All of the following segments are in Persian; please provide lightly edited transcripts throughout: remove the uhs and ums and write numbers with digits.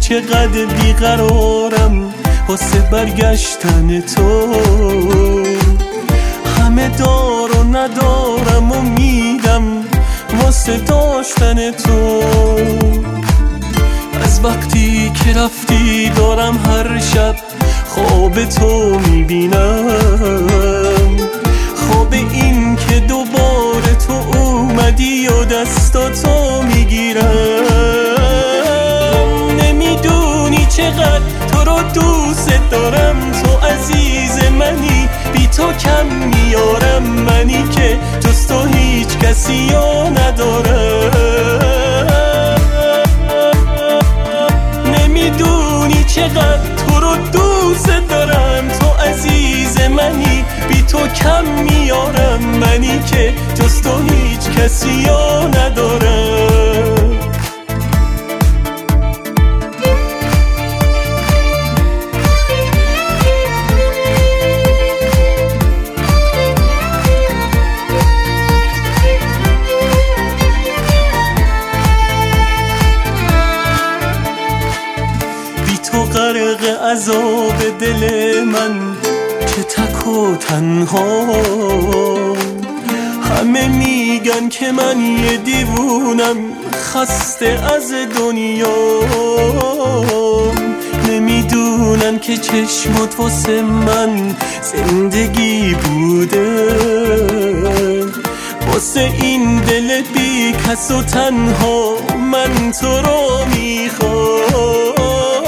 چقدر بیقرارم واسه برگشتن تو. همه دار و ندارم و میدم واسه داشتن تو. از وقتی که رفتی دارم هر شب خواب تو میبینم، خواب این که دوباره تو اومدی و دستاتو میگیرم. نمیدونی چقدر تو رو دوست دارم، تو عزیز منی، بی تو کم میارم، منی که جز تو هیچ کسی رو ندارم. نمیدونی چقدر تو رو دوست دارم، تو عزیز منی، بی تو کم میارم، منی که جز تو هیچ کسی رو ندارم. تو غرق عذاب دل من که تک و تنها، همه میگن که من یه دیوونم خسته از دنیا. نمیدونن که چشمات واسه من زندگی بوده، واسه این دل بی کس و تنها من تو رو میخوام.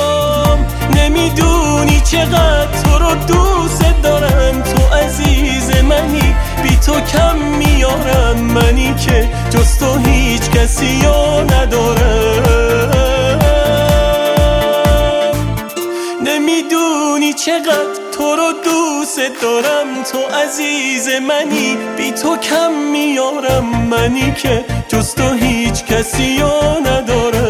نمیدونی چقدر تو رو دوست دارم، تو عزیز منی، بی تو کم میارم، منی که جز تو هیچ کسی رو ندارم. نمیدونی چقدر تو رو دوست دارم، تو عزیز منی، بی تو کم میارم، منی که جز تو هیچ کسی رو ندارم.